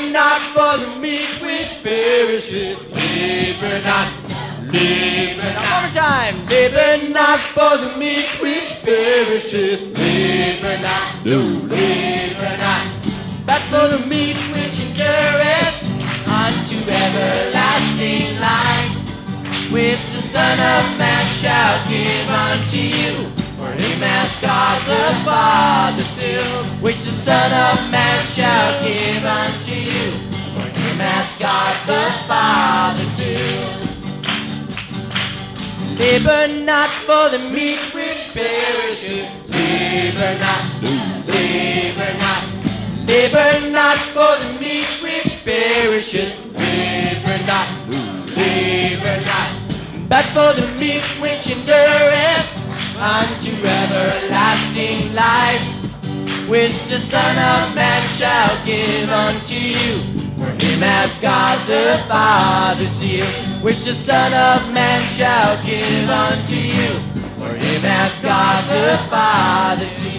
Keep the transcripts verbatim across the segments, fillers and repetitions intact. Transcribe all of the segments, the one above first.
Labor not for the meat which perisheth. Labor not, labor not. One more time. Labor not for the meat which perisheth. Labor not, no, labor not. But for the meat which endureth unto everlasting life, which the Son of Man shall give unto you. For him hath God the Father sealed, which the Son of Man shall give unto you. For him hath God the Father sealed. Labor not for the meat which perisheth. Labor not, labor not. Labor not for the meat which perisheth. Labor not, labor not. But for the meat which endureth unto everlasting life, which the Son of Man shall give unto you. For him hath God the Father sealed, which the Son of Man shall give unto you. For him hath God the Father sealed.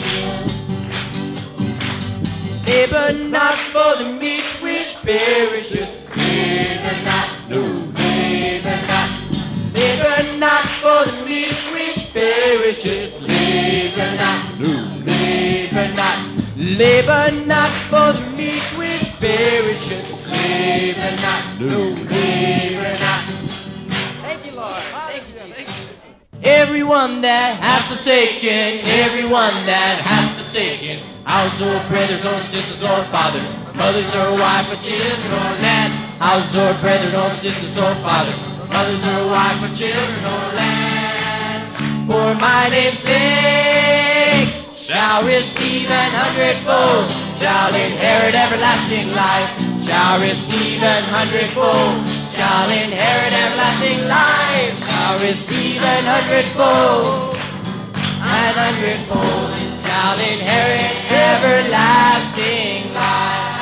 Labor not for the meat which perisheth. Labor not, no, labor not. Labor not for the meat which perisheth. Labor not, no, labor not. Labor not for the meat which perisheth. Labor not, no, labor not. Thank you, Lord. Thank you, Jesus. Everyone that hath forsaken, everyone that hath forsaken, house or brothers or sisters or fathers, mothers or wife or children or land, house or brothers or sisters or fathers, mothers or wife or children or land, for my name's sake shall receive an hundredfold, shall inherit everlasting life, shall receive an hundredfold, shall inherit everlasting life, shall receive an hundredfold, an hundredfold, shall inherit everlasting life.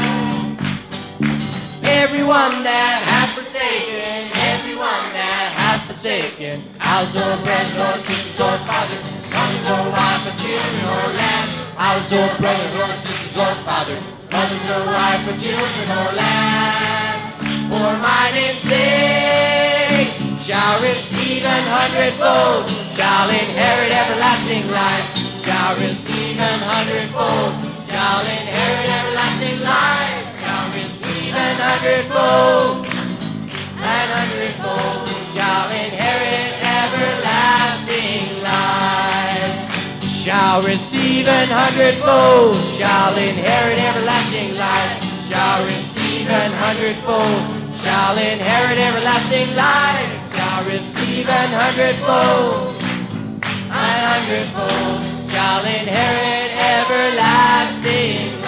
Everyone that hath forsaken, everyone that hath forsaken, house or brothers or sisters or fathers, mothers or wife or children or land, house or brothers or sisters or fathers, mothers or wife or children or land, for my name's sake shall receive an hundredfold, shall inherit everlasting life, shall receive an hundredfold, shall inherit everlasting life, shall receive an hundredfold, an hundredfold, shall inherit everlasting life, shall receive an hundredfold, shall inherit everlasting life, shall receive an hundredfold, shall inherit everlasting life, shall receive an hundredfold, an hundredfold, shall inherit everlasting life.